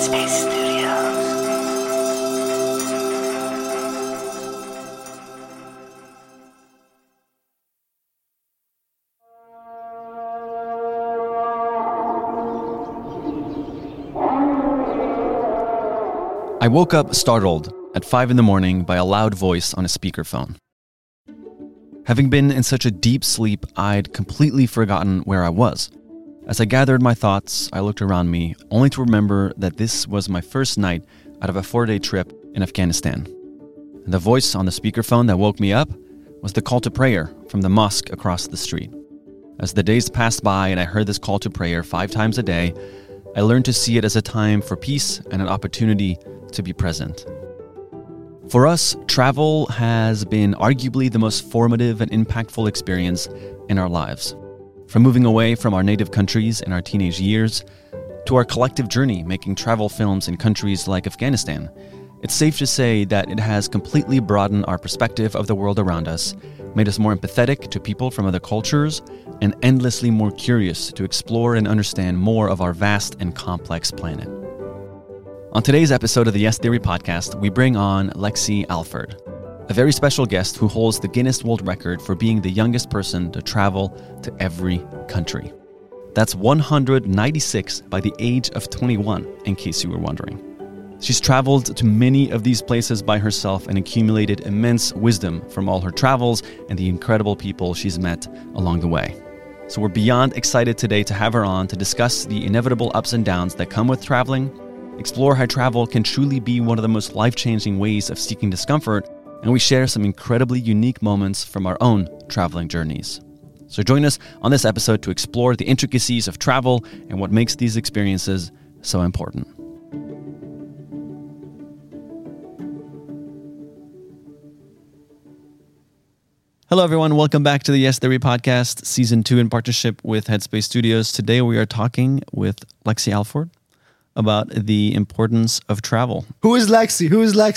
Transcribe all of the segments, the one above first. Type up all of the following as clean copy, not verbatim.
Headspace Studios. I woke up startled at 5 a.m. by a loud voice on a speakerphone. Having been in such a deep sleep, I'd completely forgotten where I was. As I gathered my thoughts, I looked around me, only to remember that this was my first night out of a 4-day trip in Afghanistan. And the voice on the speakerphone that woke me up was the call to prayer from the mosque across the street. As the days passed by and I heard this call to prayer 5 times a day, I learned to see it as a time for peace and an opportunity to be present. For us, travel has been arguably the most formative and impactful experience in our lives. From moving away from our native countries in our teenage years to our collective journey making travel films in countries like Afghanistan, it's safe to say that it has completely broadened our perspective of the world around us, made us more empathetic to people from other cultures, and endlessly more curious to explore and understand more of our vast and complex planet. On today's episode of the Yes Theory podcast, we bring on Lexi Alford, a very special guest who holds the Guinness World Record for being the youngest person to travel to every country. That's 196 by the age of 21, in case you were wondering. She's traveled to many of these places by herself and accumulated immense wisdom from all her travels and the incredible people she's met along the way. So we're beyond excited today to have her on to discuss the inevitable ups and downs that come with traveling, explore how travel can truly be one of the most life-changing ways of seeking discomfort, and we share some incredibly unique moments from our own traveling journeys. So join us on this episode to explore the intricacies of travel and what makes these experiences so important. Hello, everyone. Welcome back to the Yes Theory podcast, Season 2 in partnership with Headspace Studios. Today, we are talking with Lexi Alford about the importance of travel. Who is Lexi?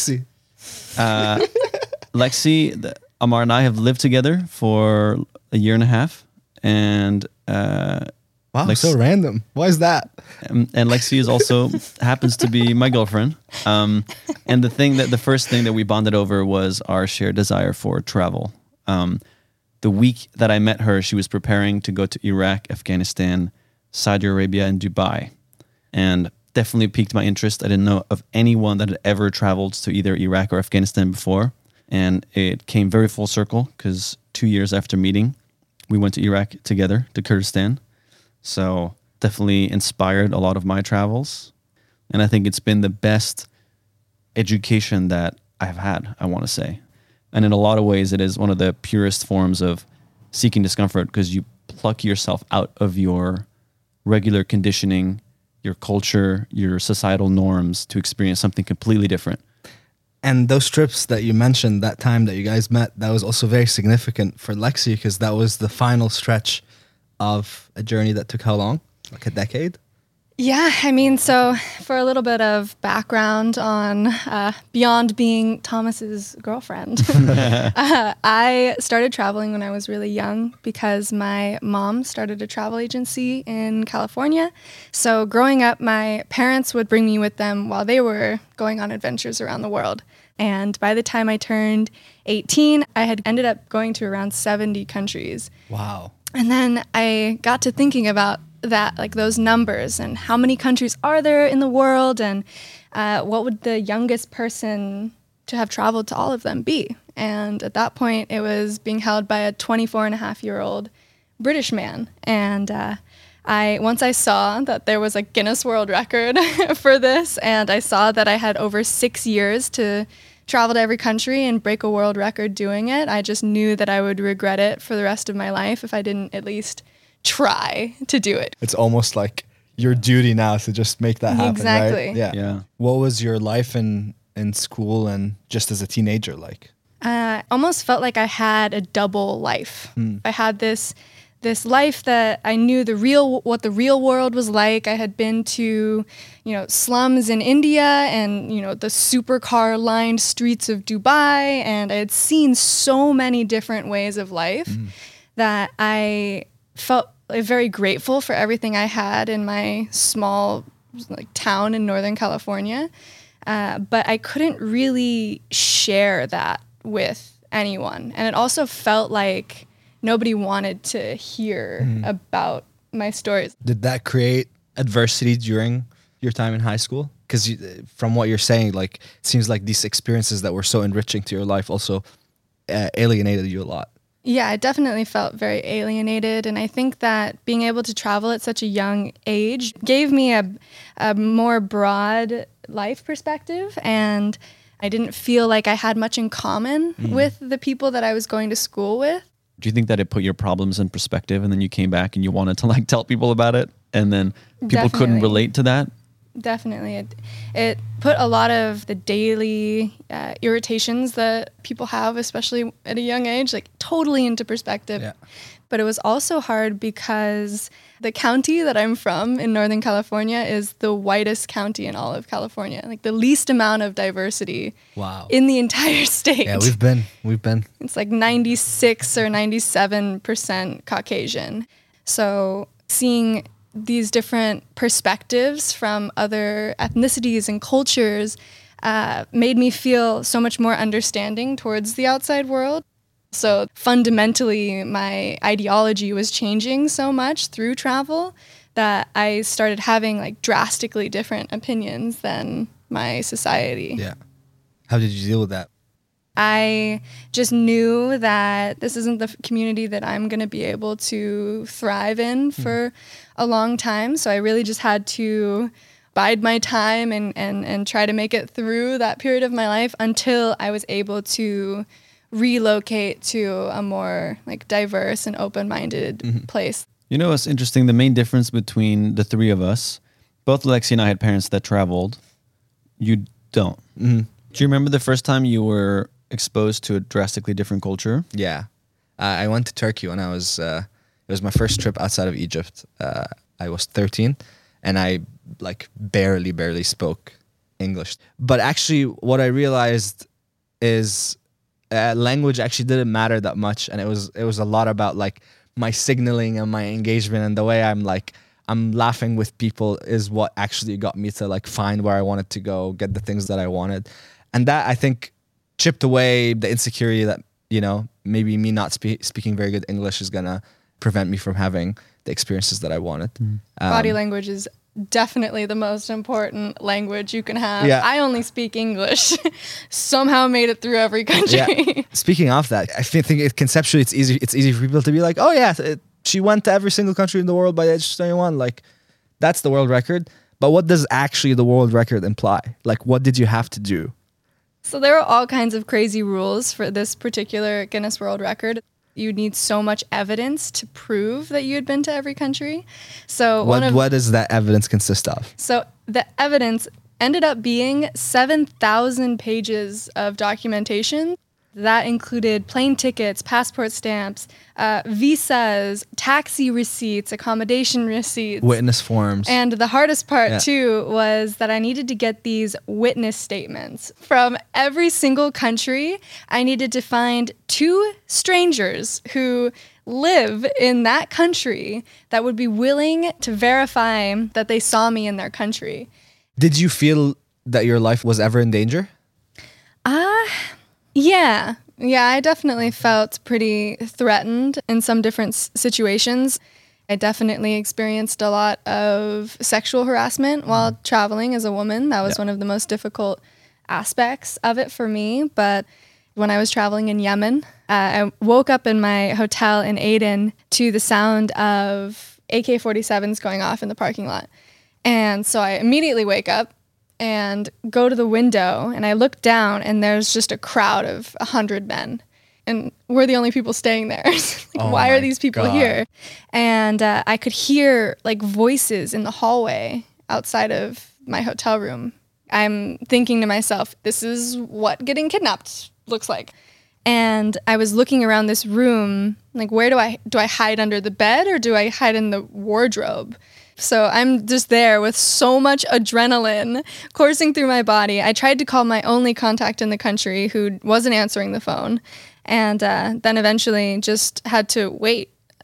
Lexi, Amar and I have lived together for a year and a half. And wow, so random. Why is that? And Lexi is also happens to be my girlfriend. And the first thing that we bonded over was our shared desire for travel. The week that I met her, she was preparing to go to Iraq, Afghanistan, Saudi Arabia, and Dubai. And definitely piqued my interest. I didn't know of anyone that had ever traveled to either Iraq or Afghanistan before. And it came very full circle because 2 years after meeting, we went to Iraq together, to Kurdistan. So definitely inspired a lot of my travels. And I think it's been the best education that I've had, I want to say. And in a lot of ways, it is one of the purest forms of seeking discomfort because you pluck yourself out of your regular conditioning, your culture, your societal norms to experience something completely different. And those trips that you mentioned, that time that you guys met, that was also very significant for Lexi because that was the final stretch of a journey that took how long? Like a decade? Yeah, so for a little bit of background on beyond being Thomas's girlfriend, I started traveling when I was really young because my mom started a travel agency in California. So growing up, my parents would bring me with them while they were going on adventures around the world. And by the time I turned 18, I had ended up going to around 70 countries. Wow. And then I got to thinking about that, like those numbers and how many countries are there in the world and what would the youngest person to have traveled to all of them be? And at that point, it was being held by a 24-and-a-half-year-old British man. And once I saw that there was a Guinness World Record for this, and I saw that I had over 6 years to travel to every country and break a world record doing it, I just knew that I would regret it for the rest of my life if I didn't at least try to do it. It's almost like your duty now to just make that happen, exactly. Right? Yeah. What was your life in school and just as a teenager like? Almost felt like I had a double life. I had this life that I knew what the real world was like. I had been to, slums in India and, the supercar lined streets of Dubai, and I had seen so many different ways of life that I felt very grateful for everything I had in my small like town in Northern California. But I couldn't really share that with anyone. And it also felt like nobody wanted to hear about my stories. Did that create adversity during your time in high school? Because from what you're saying, like, it seems like these experiences that were so enriching to your life also alienated you a lot. Yeah, I definitely felt very alienated. And I think that being able to travel at such a young age gave me a more broad life perspective. And I didn't feel like I had much in common with the people that I was going to school with. Do you think that it put your problems in perspective and then you came back and you wanted to like tell people about it and then people couldn't Definitely. relate to that? Definitely. It put a lot of the daily irritations that people have, especially at a young age, like totally into perspective. Yeah. But it was also hard because the county that I'm from in Northern California is the whitest county in all of California, like the least amount of diversity Wow. in the entire state. Yeah, we've been. It's like 96 or 97% Caucasian. So seeing these different perspectives from other ethnicities and cultures made me feel so much more understanding towards the outside world. So fundamentally, my ideology was changing so much through travel that I started having like drastically different opinions than my society. Yeah. How did you deal with that? I just knew that this isn't the community that I'm going to be able to thrive in for a long time. So I really just had to bide my time and try to make it through that period of my life until I was able to relocate to a more like diverse and open-minded place. You know what's interesting? The main difference between the three of us, both Lexi and I had parents that traveled. You don't. Do you remember the first time you were exposed to a drastically different culture? Yeah. I went to Turkey when I was, it was my first trip outside of Egypt. I was 13 and I like barely spoke English. But actually what I realized is language actually didn't matter that much. And it was a lot about like my signaling and my engagement and the way I'm laughing with people is what actually got me to like find where I wanted to go, get the things that I wanted. And that I think chipped away the insecurity that, you know, maybe me not speaking very good English is going to prevent me from having the experiences that I wanted. Body language is definitely the most important language you can have. Yeah. I only speak English. Somehow made it through every country. Yeah. Speaking of that, I think conceptually it's easy for people to be like, oh yeah, she went to every single country in the world by the age of 21. Like, that's the world record. But what does actually the world record imply? Like, what did you have to do? So there are all kinds of crazy rules for this particular Guinness World Record. You need so much evidence to prove that you had been to every country. So what does that evidence consist of? So the evidence ended up being 7,000 pages of documentation. That included plane tickets, passport stamps, visas, taxi receipts, accommodation receipts. Witness forms. And the hardest part, too, was that I needed to get these witness statements from every single country. I needed to find 2 strangers who live in that country that would be willing to verify that they saw me in their country. Did you feel that your life was ever in danger? Yeah, I definitely felt pretty threatened in some different situations. I definitely experienced a lot of sexual harassment while traveling as a woman. That was one of the most difficult aspects of it for me. But when I was traveling in Yemen, I woke up in my hotel in Aden to the sound of AK-47s going off in the parking lot. And so I immediately wake up and go to the window, and I look down, and there's just a crowd of 100 men. And we're the only people staying there. Why are these people here? And I could hear like voices in the hallway outside of my hotel room. I'm thinking to myself, this is what getting kidnapped looks like. And I was looking around this room, like, where do I hide under the bed or do I hide in the wardrobe? So I'm just there with so much adrenaline coursing through my body. I tried to call my only contact in the country who wasn't answering the phone. And then eventually just had to wait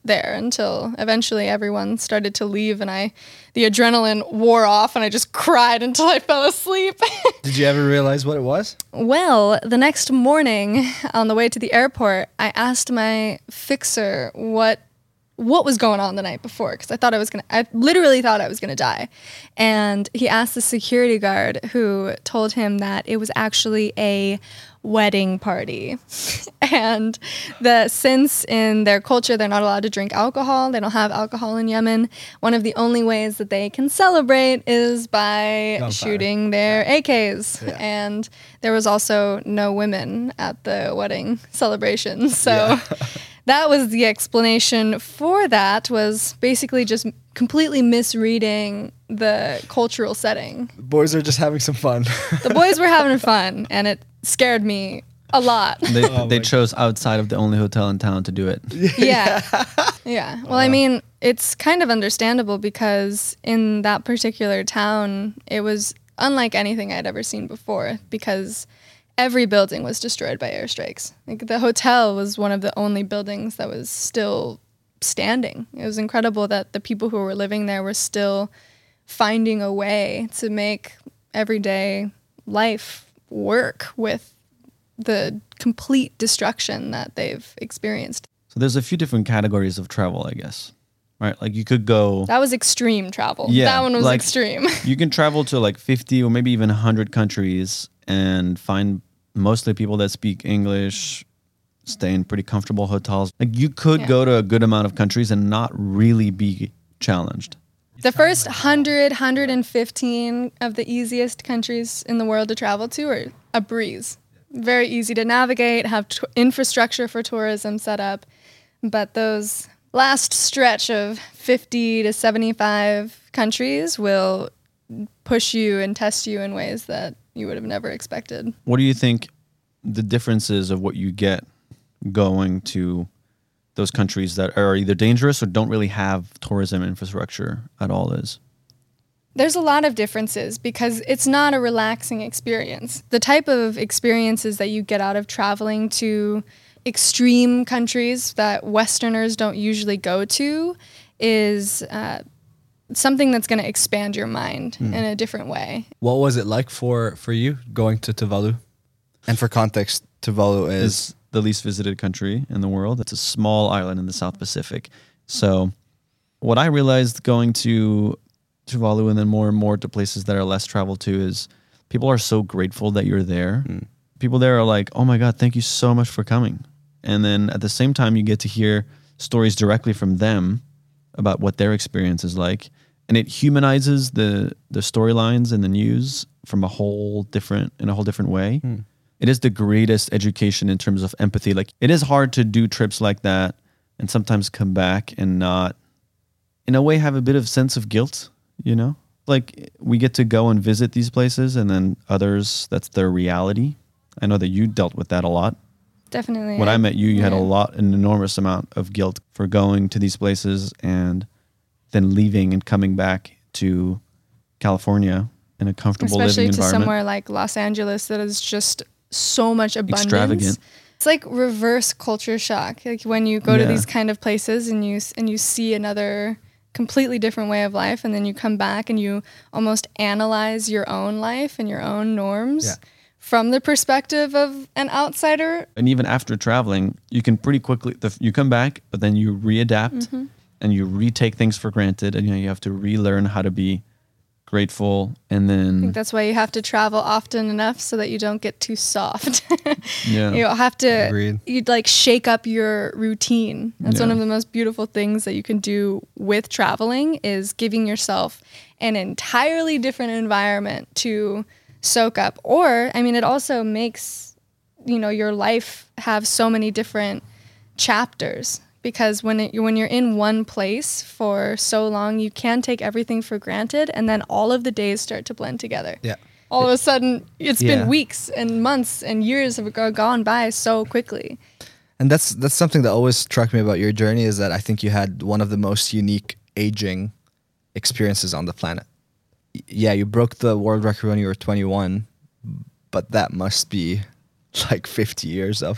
there until eventually everyone started to leave and the adrenaline wore off and I just cried until I fell asleep. Did you ever realize what it was? Well, the next morning on the way to the airport, I asked my fixer what was going on the night before because I literally thought I was going to die. And he asked the security guard who told him that it was actually a wedding party. And since in their culture they're not allowed to drink alcohol, they don't have alcohol in Yemen, one of the only ways that they can celebrate is by Gunfire. shooting their AKs. Yeah. And there was also no women at the wedding celebration. So that was the explanation for that, was basically just completely misreading the cultural setting. The boys are just having some fun. The boys were having fun, and it scared me a lot. They chose outside of the only hotel in town to do it. Yeah. Yeah. Well, I mean, it's kind of understandable because in that particular town, it was unlike anything I'd ever seen before because every building was destroyed by airstrikes. Like the hotel was one of the only buildings that was still standing. It was incredible that the people who were living there were still finding a way to make everyday life work with the complete destruction that they've experienced. So there's a few different categories of travel, I guess. Right? Like you could go... That was extreme travel. Yeah, That one was like- extreme. You can travel to like 50 or maybe even 100 countries and find mostly people that speak English, stay in pretty comfortable hotels. Like you could go to a good amount of countries and not really be challenged. The first 100, 115 of the easiest countries in the world to travel to are a breeze. Very easy to navigate, have infrastructure for tourism set up. But those last stretch of 50 to 75 countries will push you and test you in ways that you would have never expected. What do you think the differences of what you get going to those countries that are either dangerous or don't really have tourism infrastructure at all is? There's a lot of differences because it's not a relaxing experience. The type of experiences that you get out of traveling to extreme countries that Westerners don't usually go to is something that's going to expand your mind in a different way. What was it like for you going to Tuvalu? And for context, Tuvalu is... Is the least visited country in the world. It's a small island in the South Pacific. So what I realized going to Tuvalu and then more and more to places that are less traveled to is people are so grateful that you're there. People there are like, oh my God, thank you so much for coming. And then at the same time, you get to hear stories directly from them about what their experience is like. And it humanizes the storylines and the news from in a whole different way. It is the greatest education in terms of empathy. Like it is hard to do trips like that and sometimes come back and not, in a way, have a bit of sense of guilt, you know? Like we get to go and visit these places and then others, that's their reality. I know that you dealt with that a lot. Definitely. When I met you, you had an enormous amount of guilt for going to these places and then leaving and coming back to California in a comfortable especially living to environment. somewhere like Los Angeles that is just so much abundance. Extravagant. It's like reverse culture shock. Like when you go to Yeah. these kind of places and you see another completely different way of life, and then you come back and you almost analyze your own life and your own norms from the perspective of an outsider. And even after traveling, you can pretty quickly, you come back, but then you readapt and you retake things for granted. And you have to relearn how to be grateful. And I then, think that's why you have to travel often enough so that you don't get too soft. yeah. You have to Agreed. you'd like shake up your routine. That's one Yeah. of the most beautiful things that you can do with traveling is giving yourself an entirely different environment to soak up. Or, I mean, it also makes, your life have so many different chapters. Because when you're in one place for so long, you can take everything for granted, and then all of the days start to blend together. Yeah. All of a sudden, it's Yeah. been weeks and months and years have gone by so quickly. And that's something that always struck me about your journey is that I think you had one of the most unique aging experiences on the planet. Yeah, you broke the world record when you were 21, but that must be like 50 years of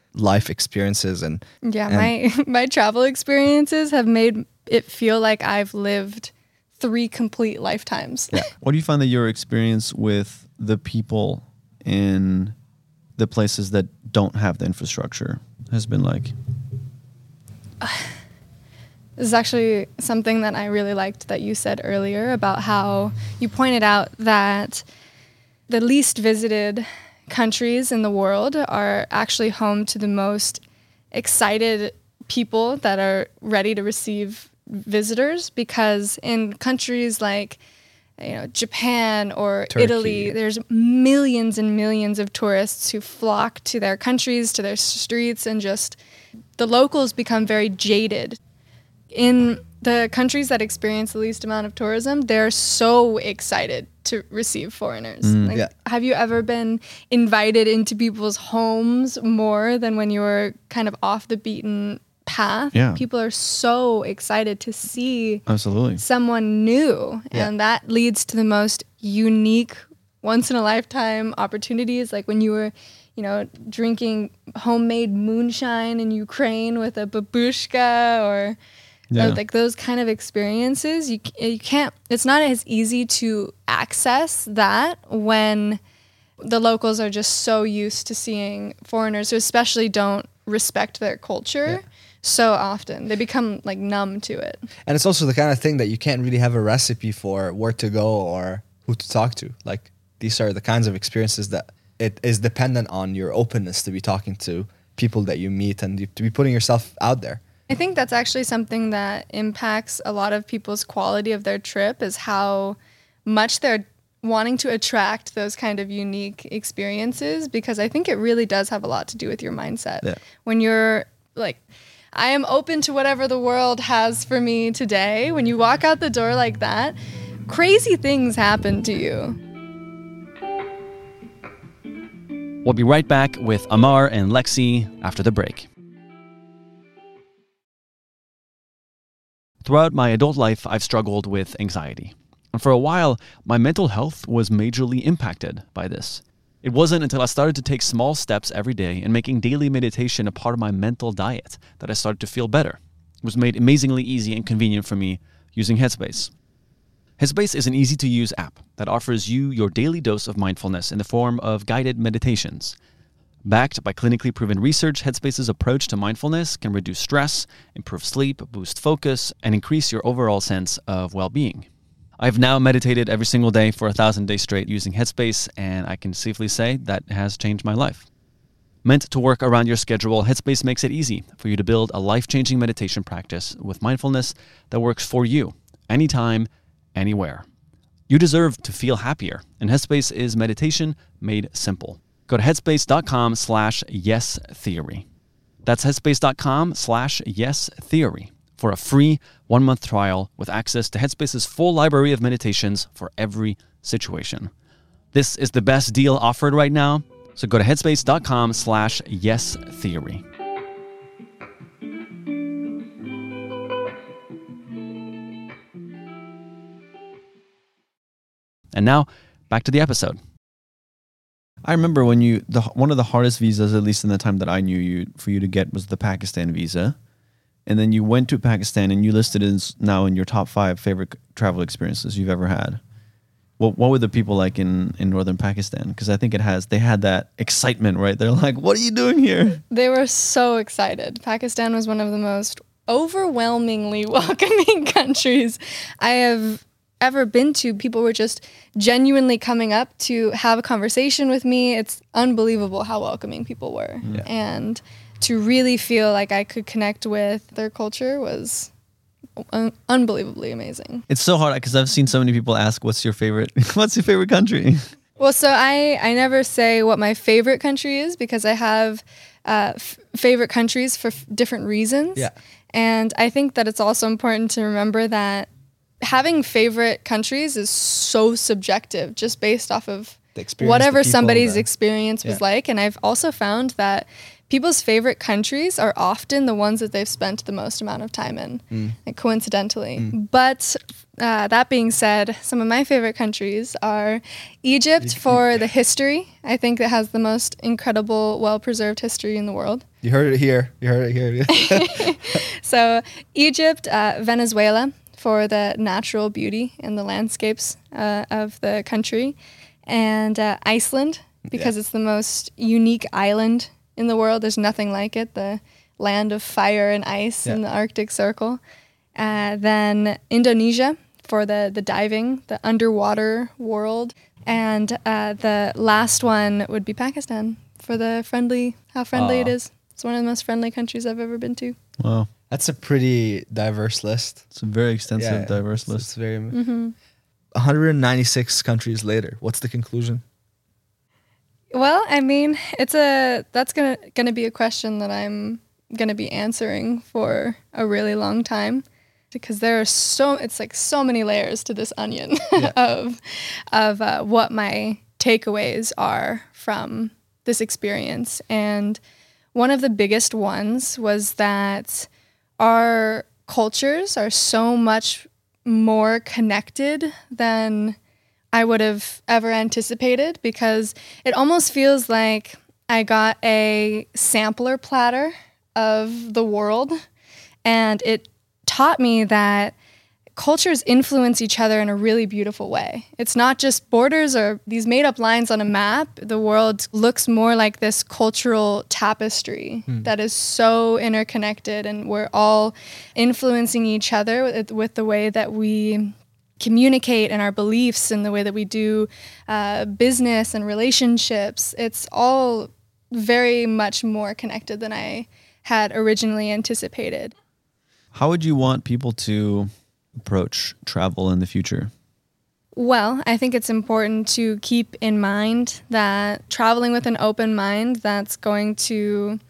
life experiences and my travel experiences have made it feel like I've lived 3 complete lifetimes. Yeah. What do you find that your experience with the people in the places that don't have the infrastructure has been like? This is actually something that I really liked that you said earlier about how you pointed out that the least visited countries in the world are actually home to the most excited people that are ready to receive visitors, because in countries like Japan or Turkey. Italy, there's millions and millions of tourists who flock to their countries, to their streets, and just the locals become very jaded. In the countries that experience the least amount of tourism, they're so excited to receive foreigners. Have you ever been invited into people's homes more than when you were kind of off the beaten path? Yeah. People are so excited to see Absolutely. someone new, and that leads to the most unique, once-in-a-lifetime opportunities, like when you were drinking homemade moonshine in Ukraine with a babushka, or like those kind of experiences. You can't, it's not as easy to access that when the locals are just so used to seeing foreigners who especially don't respect their culture so often. They become like numb to it. And it's also the kind of thing that you can't really have a recipe for where to go or who to talk to. Like, these are the kinds of experiences that it is dependent on your openness to be talking to people that you meet and to be putting yourself out there. I think that's actually something that impacts a lot of people's quality of their trip, is how much they're wanting to attract those kind of unique experiences, because I think it really does have a lot to do with your mindset. Yeah. When you're like, I am open to whatever the world has for me today, when you walk out the door like that, crazy things happen to you. We'll be right back with Amar and Lexi after the break. Throughout my adult life, I've struggled with anxiety. And for a while, my mental health was majorly impacted by this. It wasn't until I started to take small steps every day and making daily meditation a part of my mental diet that I started to feel better. It was made amazingly easy and convenient for me using Headspace. Headspace is an easy-to-use app that offers you your daily dose of mindfulness in the form of guided meditations. Backed by clinically proven research, Headspace's approach to mindfulness can reduce stress, improve sleep, boost focus, and increase your overall sense of well-being. I've now meditated every single day for 1,000 days straight using Headspace, and I can safely say that has changed my life. Meant to work around your schedule, Headspace makes it easy for you to build a life-changing meditation practice with mindfulness that works for you, anytime, anywhere. You deserve to feel happier, and Headspace is meditation made simple. Go to headspace.com/yestheory. That's headspace.com/yestheory for a free 1-month trial with access to Headspace's full library of meditations for every situation. This is the best deal offered right now, so go to headspace.com/yestheory. And now, back to the episode. I remember when one of the hardest visas, at least in the time that I knew you, for you to get was the Pakistan visa. And then you went to Pakistan and you listed it now in your top 5 favorite travel experiences you've ever had. What were the people like in northern Pakistan? Because I think they had that excitement, right? They're like, what are you doing here? They were so excited. Pakistan was one of the most overwhelmingly welcoming countries I have ever been to. People were just genuinely coming up to have a conversation with me. It's unbelievable how welcoming people were. Yeah. And to really feel like I could connect with their culture was unbelievably amazing. It's so hard because I've seen so many people ask, what's your favorite country? Well, so I never say what my favorite country is, because I have favorite countries for different reasons. Yeah. And I think that it's also important to remember that having favorite countries is so subjective, just based off of The experience, whatever the people, somebody's experience was Yeah. like. And I've also found that people's favorite countries are often the ones that they've spent the most amount of time in, like coincidentally. But that being said, some of my favorite countries are Egypt for the history. I think it has the most incredible, well-preserved history in the world. You heard it here. You heard it here. So Egypt, Venezuela for the natural beauty and the landscapes of the country, and Iceland because it's the most unique island in the world. There's nothing like it. The land of fire and ice in the Arctic Circle. Then Indonesia for the diving, the underwater world. And the last one would be Pakistan for the how friendly it is. It's one of the most friendly countries I've ever been to. Wow. That's a pretty diverse list. It's a very extensive, diverse list. It's very 196 countries later. What's the conclusion? Well, I mean, that's gonna be a question that I'm gonna be answering for a really long time, because there are so many layers to this onion of what my takeaways are from this experience. And one of the biggest ones was that our cultures are so much more connected than I would have ever anticipated, because it almost feels like I got a sampler platter of the world, and it taught me that cultures influence each other in a really beautiful way. It's not just borders or these made-up lines on a map. The world looks more like this cultural tapestry that is so interconnected, and we're all influencing each other with the way that we communicate and our beliefs and the way that we do business and relationships. It's all very much more connected than I had originally anticipated. How would you want people to approach travel in the future? Well, I think it's important to keep in mind that traveling with an open mind that's going to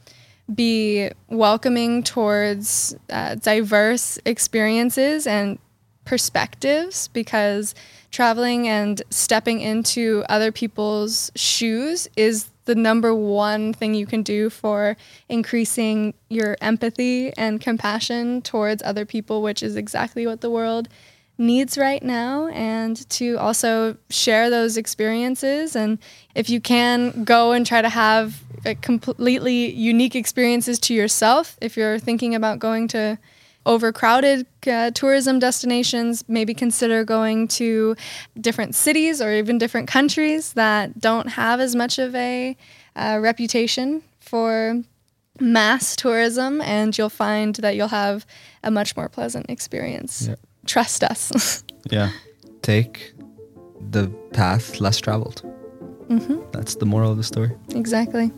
be welcoming towards diverse experiences and perspectives, because traveling and stepping into other people's shoes is the number one thing you can do for increasing your empathy and compassion towards other people, which is exactly what the world needs right now. And to also share those experiences. And if you can, go and try to have completely unique experiences to yourself. If you're thinking about going to overcrowded tourism destinations, maybe consider going to different cities or even different countries that don't have as much of a reputation for mass tourism, and you'll find that you'll have a much more pleasant experience. Yeah. Trust us. Yeah. Take the path less traveled. That's the moral of the story. Exactly.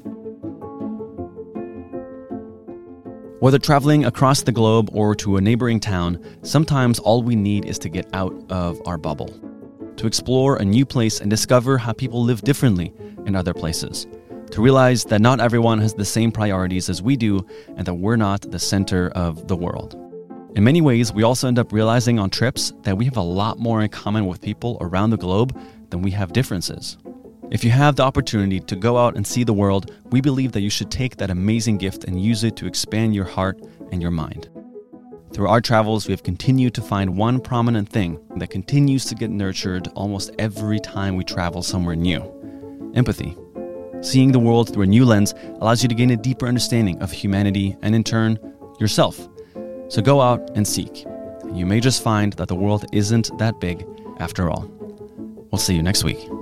Whether traveling across the globe or to a neighboring town, sometimes all we need is to get out of our bubble, to explore a new place and discover how people live differently in other places, to realize that not everyone has the same priorities as we do and that we're not the center of the world. In many ways, we also end up realizing on trips that we have a lot more in common with people around the globe than we have differences. If you have the opportunity to go out and see the world, we believe that you should take that amazing gift and use it to expand your heart and your mind. Through our travels, we have continued to find one prominent thing that continues to get nurtured almost every time we travel somewhere new: empathy. Seeing the world through a new lens allows you to gain a deeper understanding of humanity and, in turn, yourself. So go out and seek. You may just find that the world isn't that big after all. We'll see you next week.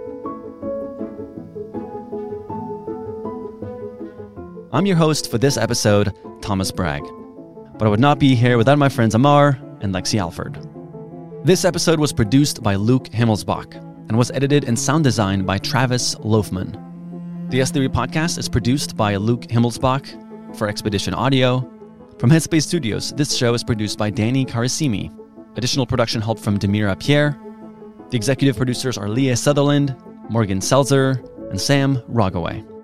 I'm your host for this episode, Thomas Bragg. But I would not be here without my friends Amar and Lexi Alford. This episode was produced by Luke Himmelsbach and was edited and sound designed by Travis Loafman. The S-Theory podcast is produced by Luke Himmelsbach for Expedition Audio. From Headspace Studios, this show is produced by Danny Karasimi. Additional production help from Demira Pierre. The executive producers are Leah Sutherland, Morgan Seltzer, and Sam Rogaway.